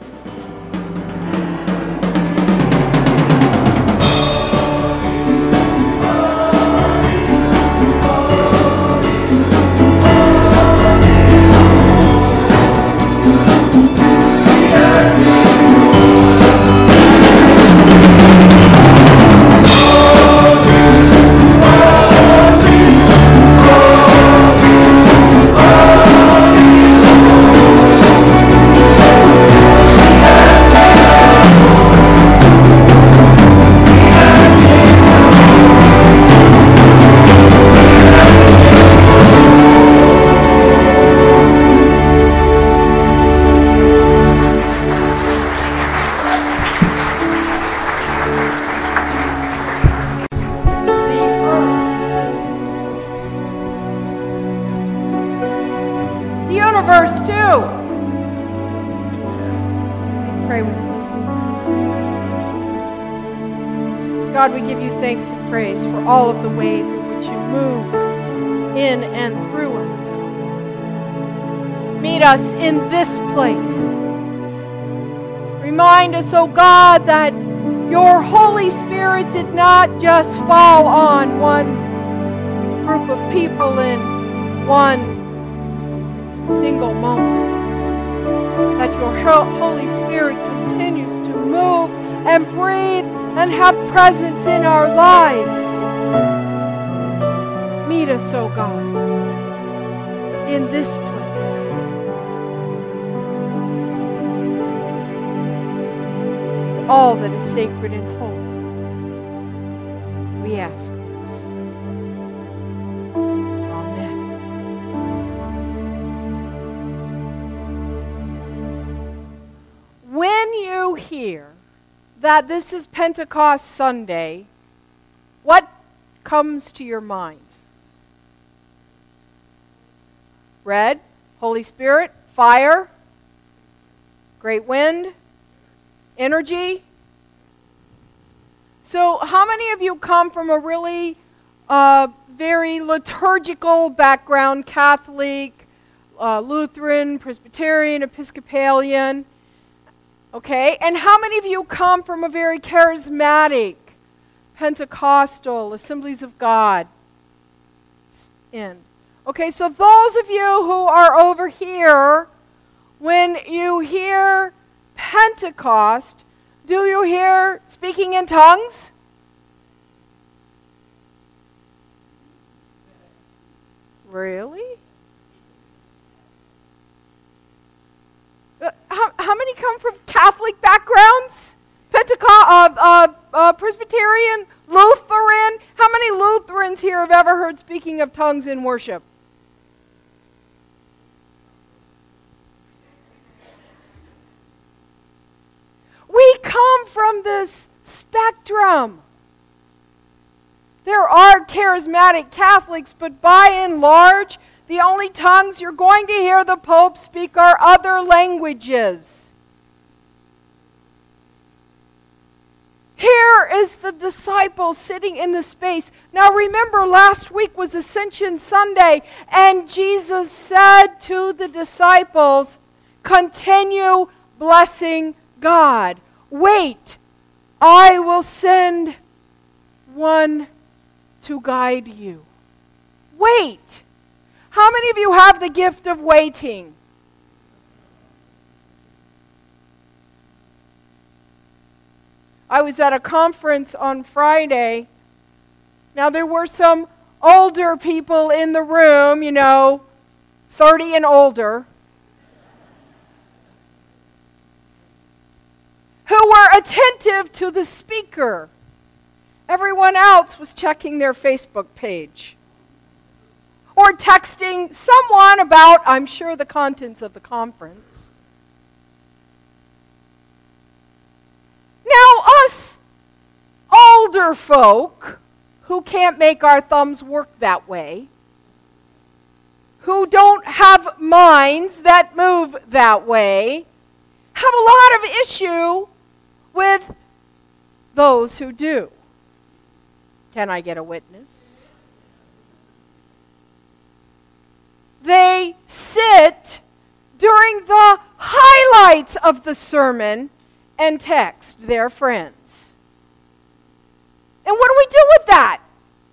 Verse 2. Pray with me. God, we give you thanks and praise for all of the ways in which you move in and through us. Meet us in this place. Remind us, oh God, that your Holy Spirit did not just fall on one group of people in one single moment. That your Holy Spirit continues to move and breathe and have presence in our lives. Meet us, oh God, in this place. All that is sacred and holy. We ask this. When you hear that this is Pentecost Sunday, what comes to your mind? Red, Holy Spirit, fire, great wind, energy. So how many of you come from a really very liturgical background, Catholic, Lutheran, Presbyterian, Episcopalian? Okay, and how many of you come from a very charismatic, Pentecostal, Assemblies of God? Okay, so those of you who are over here, when you hear Pentecost, do you hear speaking in tongues? Really? How many come from Catholic backgrounds? Presbyterian, Lutheran? How many Lutherans here have ever heard speaking of tongues in worship? We come from this spectrum. There are charismatic Catholics, but by and large, the only tongues you're going to hear the Pope speak are other languages. Here is the disciple sitting in the space. Now remember, last week was Ascension Sunday, and Jesus said to the disciples, continue blessing God. Wait, I will send one to guide you. Wait. How many of you have the gift of waiting? I was at a conference on Friday. Now there were some older people in the room, 30 and older, who were attentive to the speaker. Everyone else was checking their Facebook page or texting someone about, I'm sure, the contents of the conference. Now, us older folk who can't make our thumbs work that way, who don't have minds that move that way, have a lot of issue with those who do. Can I get a witness? They sit during the highlights of the sermon and text their friends. And what do we do with that?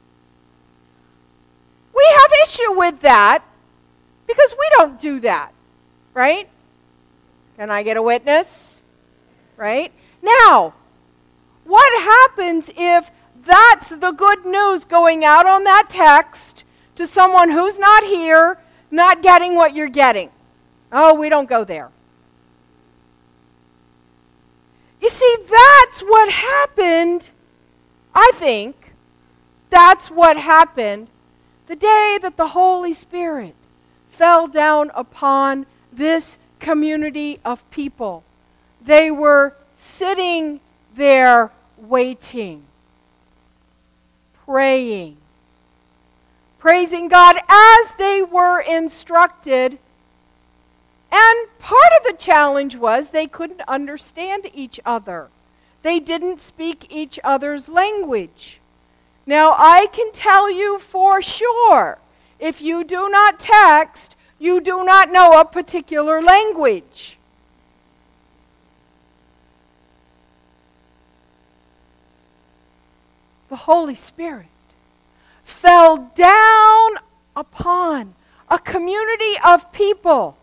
We have issue with that because we don't do that, right? Can I get a witness? Right? Now, what happens if that's the good news going out on that text to someone who's not here, not getting what you're getting? Oh, we don't go there. You see, that's what happened, I think, that's what happened the day that the Holy Spirit fell down upon this community of people. They were sitting there waiting, praying, praising God as they were instructed. And part of the challenge was they couldn't understand each other. They didn't speak each other's language. Now, I can tell you for sure, if you do not text, you do not know a particular language. The Holy Spirit fell down upon a community of people,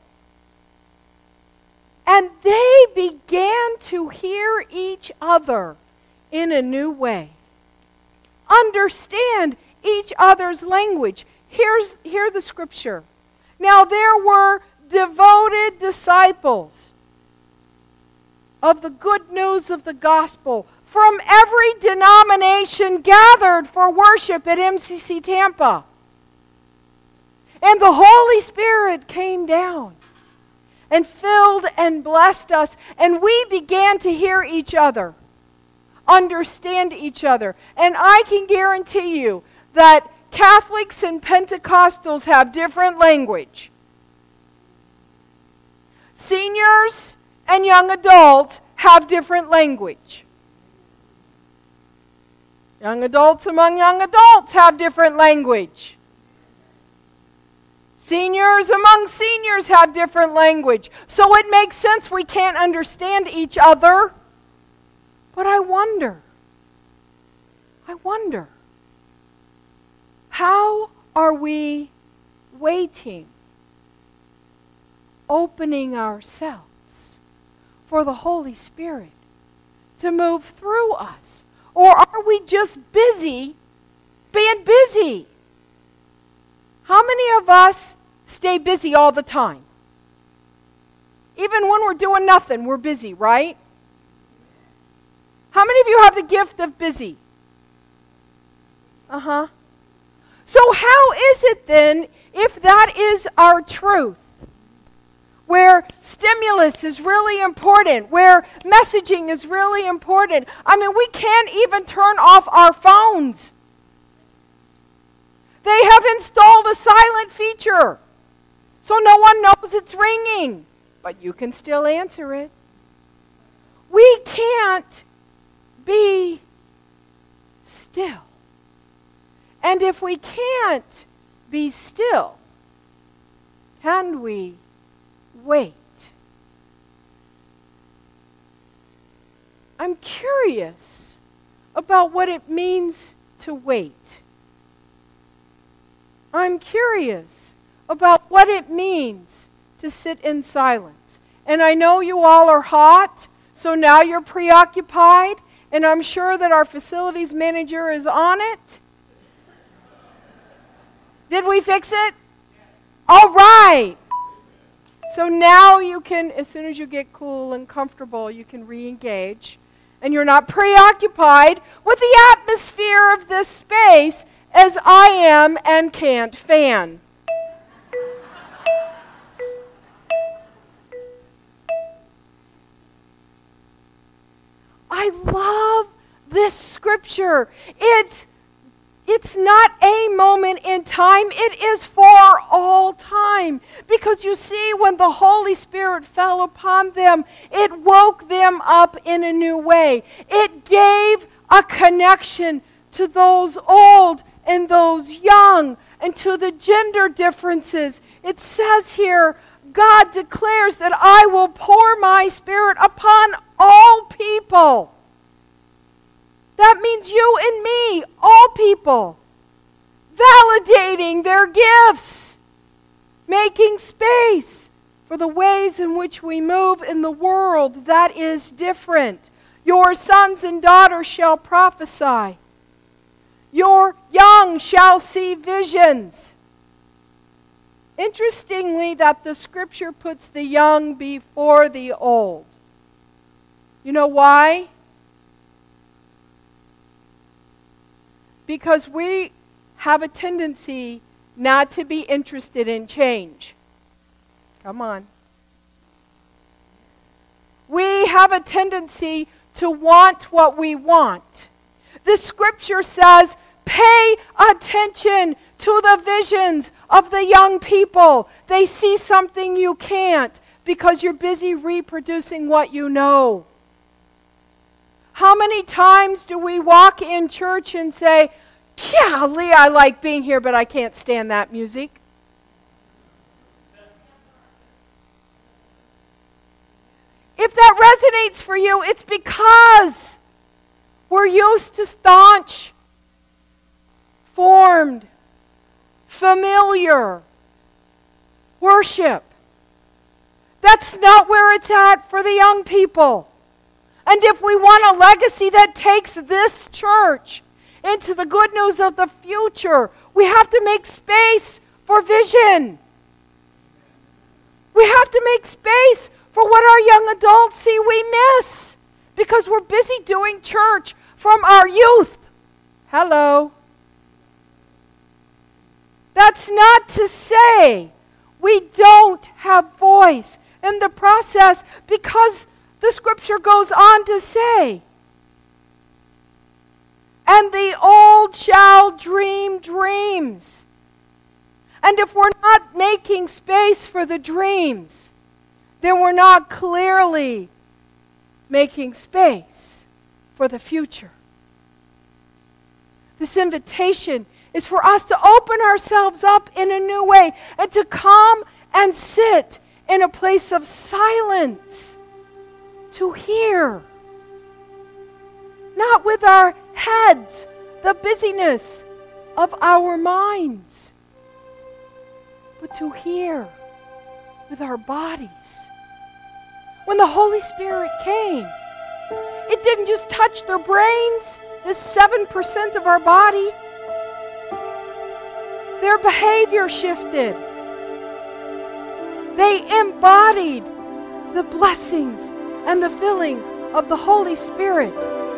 and they began to hear each other in a new way. Understand each other's language. Hear the scripture. Now there were devoted disciples of the good news of the gospel from every denomination gathered for worship at MCC Tampa. And the Holy Spirit came down and filled and blessed us, and we began to hear each other, understand each other. And I can guarantee you that Catholics and Pentecostals have different language. Seniors and young adults have different language. Young adults among young adults have different language. Seniors among seniors have different language. So it makes sense we can't understand each other. But I wonder, how are we waiting, opening ourselves for the Holy Spirit to move through us? Or are we just busy being busy? How many of us stay busy all the time? Even when we're doing nothing, we're busy, right? How many of you have the gift of busy? So how is it then, if that is our truth, where stimulus is really important, where messaging is really important? I mean, we can't even turn off our phones. They have installed a silent feature, so no one knows it's ringing, but you can still answer it. We can't be still. And if we can't be still, can we wait? I'm curious about what it means to wait. I'm curious about what it means to sit in silence. And I know you all are hot, so now you're preoccupied, and I'm sure that our facilities manager is on it. Did we fix it? All right. So now you can, as soon as you get cool and comfortable, you can re-engage. And you're not preoccupied with the atmosphere of this space as I am and can't fan. I love this scripture. It's not a moment in time. It is for all time. Because you see, when the Holy Spirit fell upon them, it woke them up in a new way. It gave a connection to those old and those young, and to the gender differences. It says here, God declares that I will pour my Spirit upon all people. That means you and me, all people. Validating their gifts. Making space for the ways in which we move in the world that is different. Your sons and daughters shall prophesy. Your young shall see visions. Interestingly, that the Scripture puts the young before the old. You know why? Because we have a tendency not to be interested in change. Come on. We have a tendency to want what we want. The Scripture says, pay attention to the visions of the young people. They see something you can't because you're busy reproducing what you know. How many times do we walk in church and say, golly, I like being here, but I can't stand that music? If that resonates for you, it's because we're used to staunch, formed, familiar worship. That's not where it's at for the young people. And if we want a legacy that takes this church into the good news of the future, we have to make space for vision. We have to make space for what our young adults see we miss because we're busy doing church from our youth. Hello. That's not to say we don't have voice in the process, because the Scripture goes on to say, and the old shall dream dreams. And if we're not making space for the dreams, then we're not clearly making space for the future. This invitation is for us to open ourselves up in a new way and to come and sit in a place of silence to hear. Not with our heads, the busyness of our minds, but to hear with our bodies. When the Holy Spirit came, it didn't just touch their brains, this 7% of our body. Their behavior shifted. They embodied the blessings and the filling of the Holy Spirit.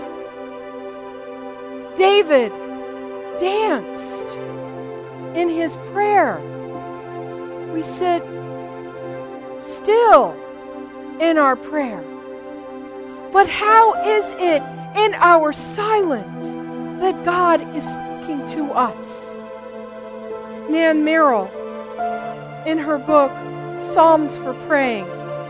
David danced in his prayer. We sit still in our prayer. But how is it in our silence that God is speaking to us? Nan Merrill, in her book, Psalms for Praying,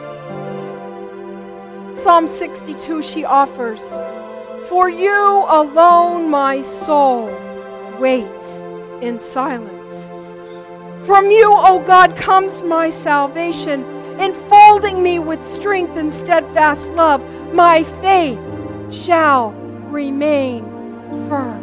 Psalm 62, she offers, "For you alone my soul waits in silence. From you, O God, comes my salvation, enfolding me with strength and steadfast love. My faith shall remain firm."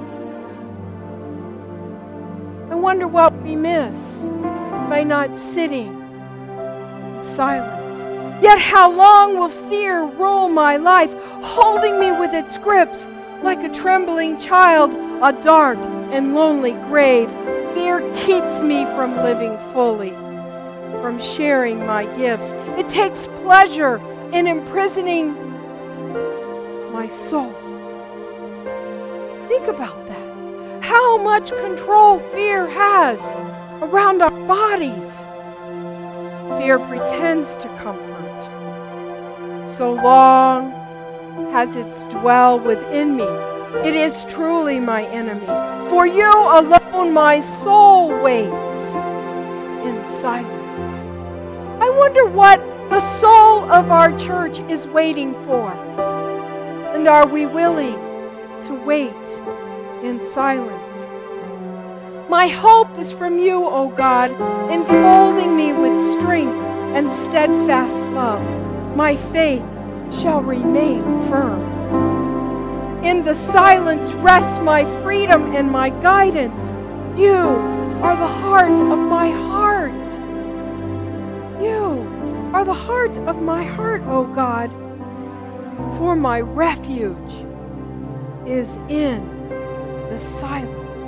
I wonder what we miss by not sitting in silence. Yet how long will fear rule my life, holding me with its grips like a trembling child, a dark and lonely grave? Fear keeps me from living fully, from sharing my gifts. It takes pleasure in imprisoning my soul. Think about that. How much control fear has around our bodies. Fear pretends to comfort. So long as it dwells within me, it is truly my enemy. For you alone my soul waits in silence. I wonder what the soul of our church is waiting for. And are we willing to wait in silence? My hope is from you, O God, enfolding me with strength and steadfast love, my faith shall remain firm. In the silence rests my freedom and my guidance. You are the heart of my heart. You are the heart of my heart, O God. For my refuge is in the silence.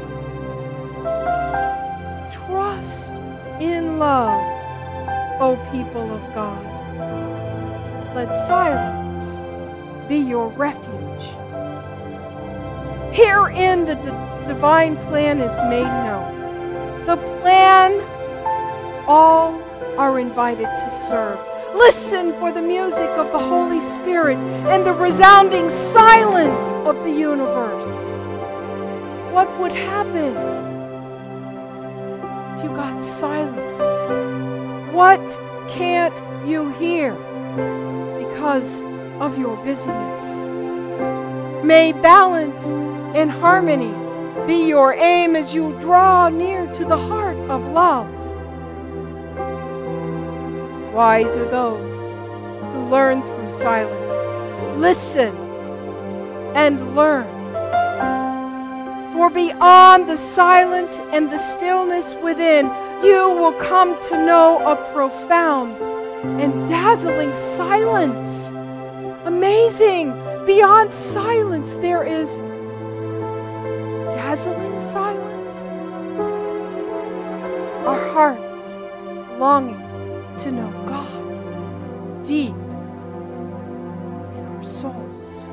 Trust in love, O people of God. Let silence be your refuge. Herein the divine plan is made known. The plan all are invited to serve. Listen for the music of the Holy Spirit and the resounding silence of the universe. What would happen if you got silent? What can't you hear because of your busyness? May balance and harmony be your aim as you draw near to the heart of love. Wise are those who learn through silence. Listen and learn. For beyond the silence and the stillness within, you will come to know a profound and dazzling silence. Amazing! Beyond silence, there is dazzling silence. Our hearts longing to know God deep in our souls.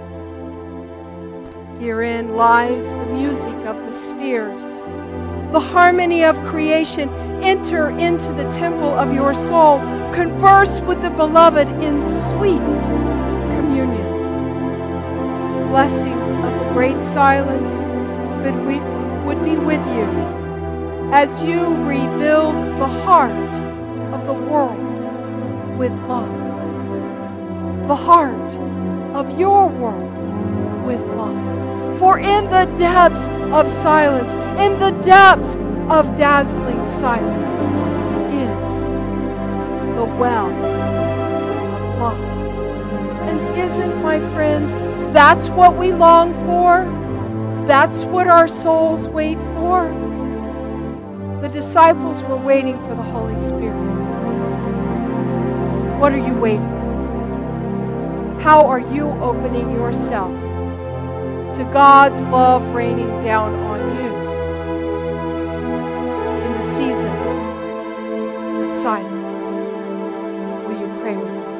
Herein lies the music of the spheres, the harmony of creation. Enter into the temple of your soul. Converse with the beloved in sweet communion. Blessings of the great silence would be with you as you rebuild the heart of the world with love. The heart of your world with love. For in the depths of silence, in the depths of dazzling silence, is the well of love. And isn't, my friends, that's what we long for? That's what our souls wait for? The disciples were waiting for the Holy Spirit. What are you waiting for? How are you opening yourself to God's love raining down on you in the season of silence? Will you pray with me?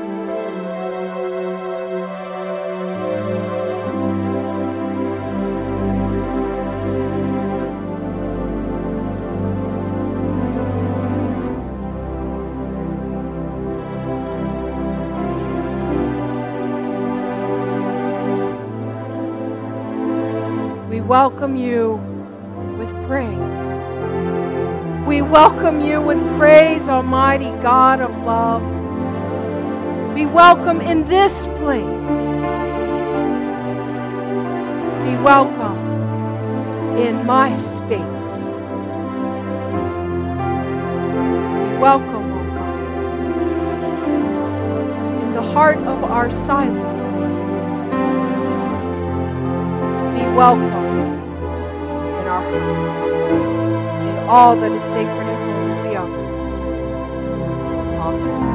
We welcome you with praise. We welcome you with praise, Almighty God of love. Be welcome in this place. Be welcome in my space. Be welcome, O God, in the heart of our silence. Be welcome in our hearts, in all that is sacred and holy we offer us. Amen.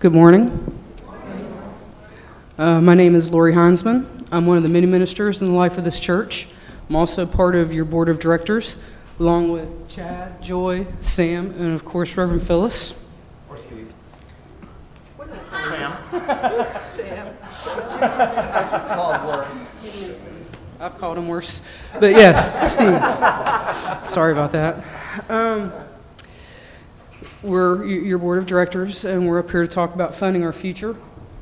Good morning. My name is Lori Heinzman. I'm one of the many ministers in the life of this church. I'm also part of your board of directors, along with Chad, Joy, Sam, and of course Reverend Phyllis. Or Steve. Sam. I've called him worse. But yes, Steve. Sorry about that. We're your board of directors, and we're up here to talk about funding our future.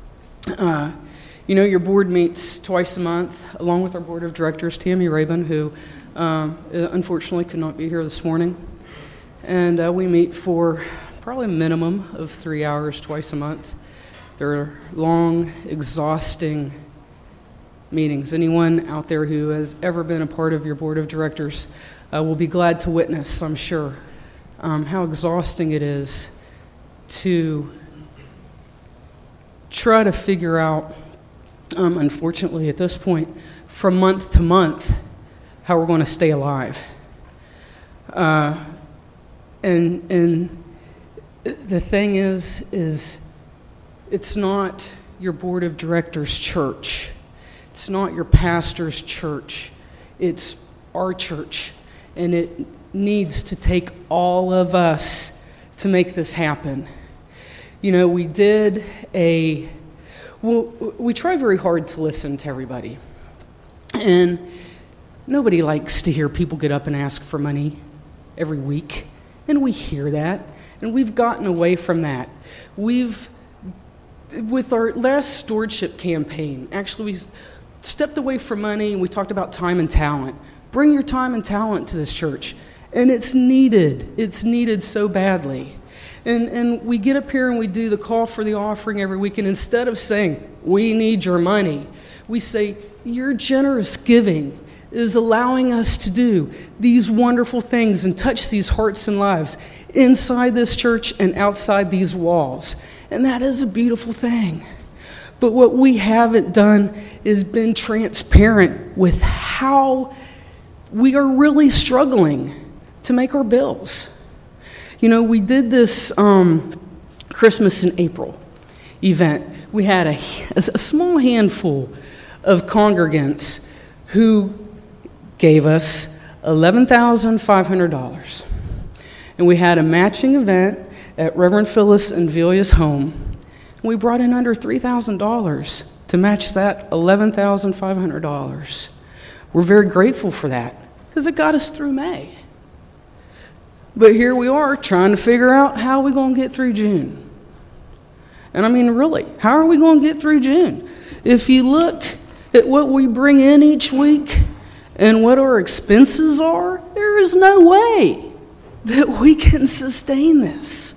Your board meets twice a month, along with our board of directors, Tammy Rabin, who unfortunately could not be here this morning. And we meet for probably a minimum of 3 hours twice a month. They're long, exhausting meetings. Anyone out there who has ever been a part of your board of directors will be glad to witness, I'm sure, how exhausting it is to try to figure out, unfortunately at this point, from month to month, how we're going to stay alive. And the thing is it's not your board of directors' church. It's not your pastor's church. It's our church. And it needs to take all of us to make this happen. We try very hard to listen to everybody. And nobody likes to hear people get up and ask for money every week. And we hear that. And we've gotten away from that. With our last stewardship campaign, actually we stepped away from money and we talked about time and talent. Bring your time and talent to this church. And it's needed. It's needed so badly. And we get up here and we do the call for the offering every week, and instead of saying, we need your money, we say, your generous giving is allowing us to do these wonderful things and touch these hearts and lives inside this church and outside these walls. And that is a beautiful thing. But what we haven't done is been transparent with how we are really struggling to make our bills. We did this Christmas in April event. We had a small handful of congregants who gave us $11,500. And we had a matching event at Reverend Phyllis and Velia's home. And we brought in under $3,000 to match that $11,500. We're very grateful for that because it got us through May. But here we are trying to figure out how we're going to get through June. And I mean, really, how are we going to get through June? If you look at what we bring in each week and what our expenses are, there is no way that we can sustain this.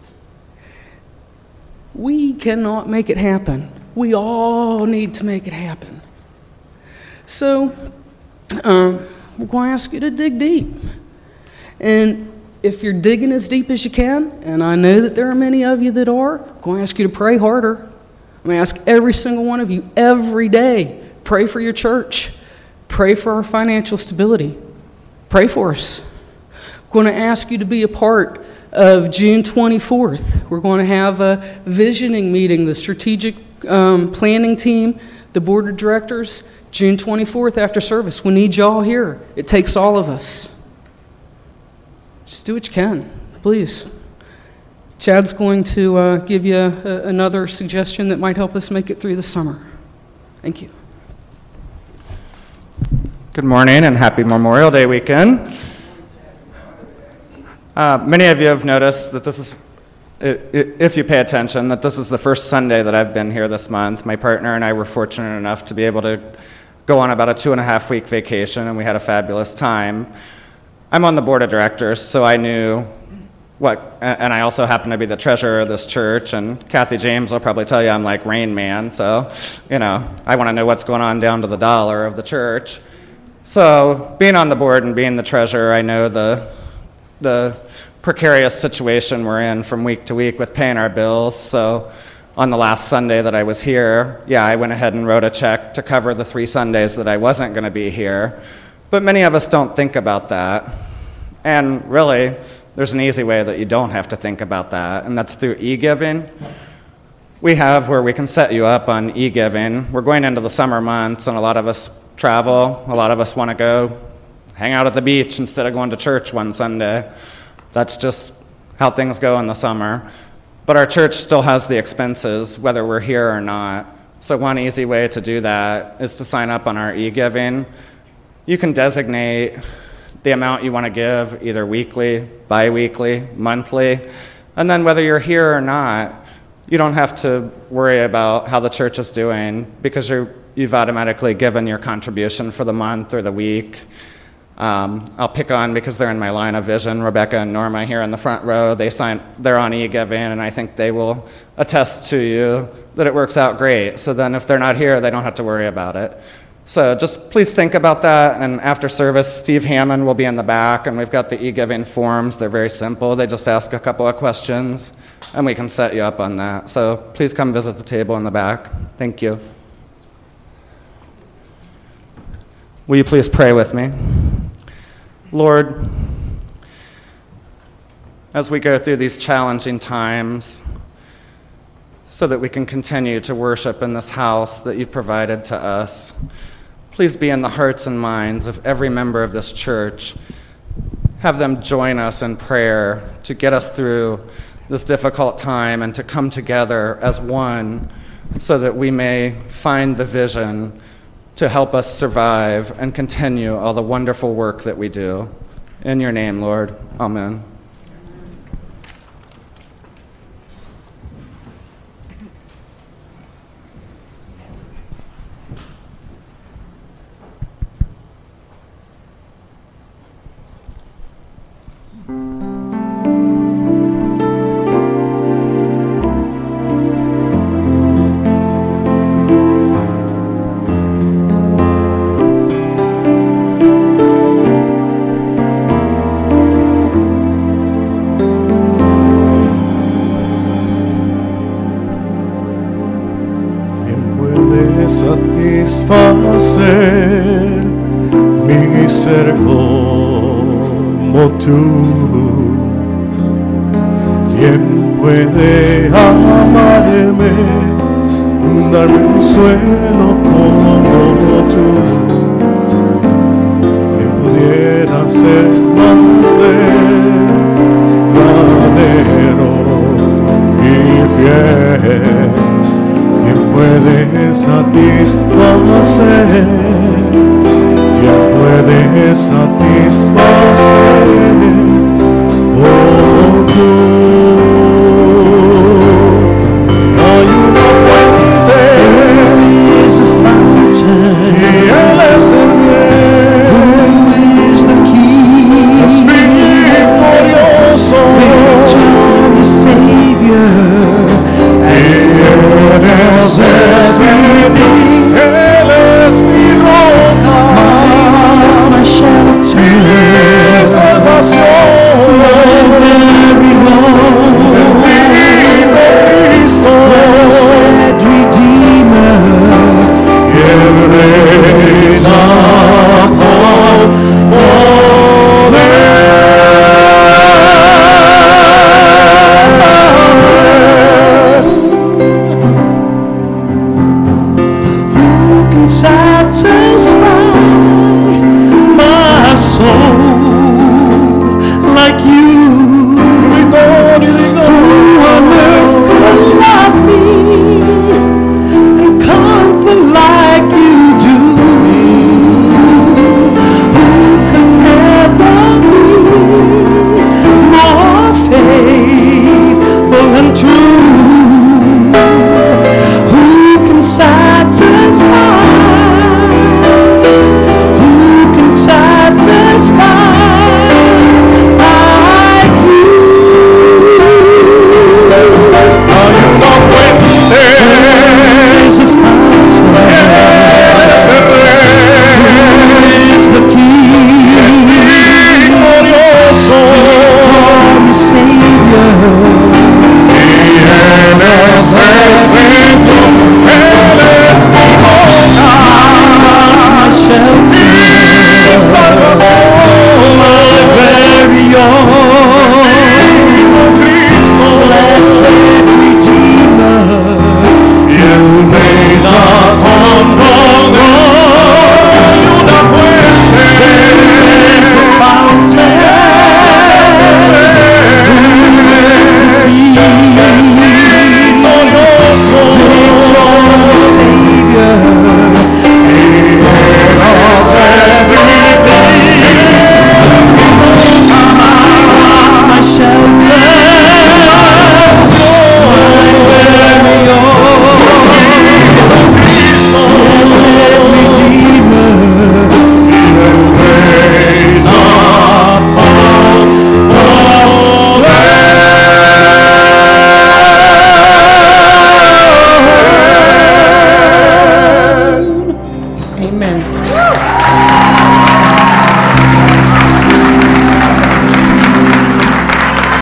We cannot make it happen. We all need to make it happen. So, we're going to ask you to dig deep. And if you're digging as deep as you can, and I know that there are many of you that are, I'm going to ask you to pray harder. I'm going to ask every single one of you every day, pray for your church. Pray for our financial stability. Pray for us. I'm going to ask you to be a part of June 24th. We're going to have a visioning meeting, the strategic planning team, the board of directors, June 24th after service. We need y'all here. It takes all of us. Just do what you can, please. Chad's going to give you another suggestion that might help us make it through the summer. Thank you. Good morning and happy Memorial Day weekend. Many of you have noticed that this is, if you pay attention, that this is the first Sunday that I've been here this month. My partner and I were fortunate enough to be able to go on about a 2.5-week vacation, and we had a fabulous time. I'm on the board of directors, so I knew and I also happen to be the treasurer of this church, and Kathy James will probably tell you I'm like Rain Man, so, I want to know what's going on down to the dollar of the church. So, being on the board and being the treasurer, I know the precarious situation we're in from week to week with paying our bills. So, on the last Sunday that I was here, I went ahead and wrote a check to cover the 3 Sundays that I wasn't going to be here. But many of us don't think about that. And really, there's an easy way that you don't have to think about that, and that's through e-giving. we have where we can set you up on e-giving. We're going into the summer months, and a lot of us travel. A lot of us want to go hang out at the beach instead of going to church one Sunday. That's just how things go in the summer. But our church still has the expenses, whether we're here or not. So one easy way to do that is to sign up on our e-giving. You can designate the amount you want to give, either weekly, bi-weekly, monthly. And then whether you're here or not, you don't have to worry about how the church is doing because you've automatically given your contribution for the month or the week. I'll pick on, because they're in my line of vision, Rebecca and Norma here in the front row. They're on e-giving, and I think they will attest to you that it works out great. So then if they're not here, they don't have to worry about it. So just please think about that, and after service, Steve Hammond will be in the back, and we've got the e-giving forms. They're very simple. They just ask a couple of questions, and we can set you up on that. So please come visit the table in the back. Thank you. Will you please pray with me? Lord, as we go through these challenging times, so that we can continue to worship in this house that you've provided to us, please be in the hearts and minds of every member of this church. Have them join us in prayer to get us through this difficult time and to come together as one so that we may find the vision to help us survive and continue all the wonderful work that we do. In your name, Lord. Amen. Satisfacer mi ser como tú. ¿Quién puede amarme, darme consuelo como tú? ¿Quién pudiera ser más verdadero y fiel? ¿Quién puede satisfacer? ¿Quién puede satisfacer? Oh, tú.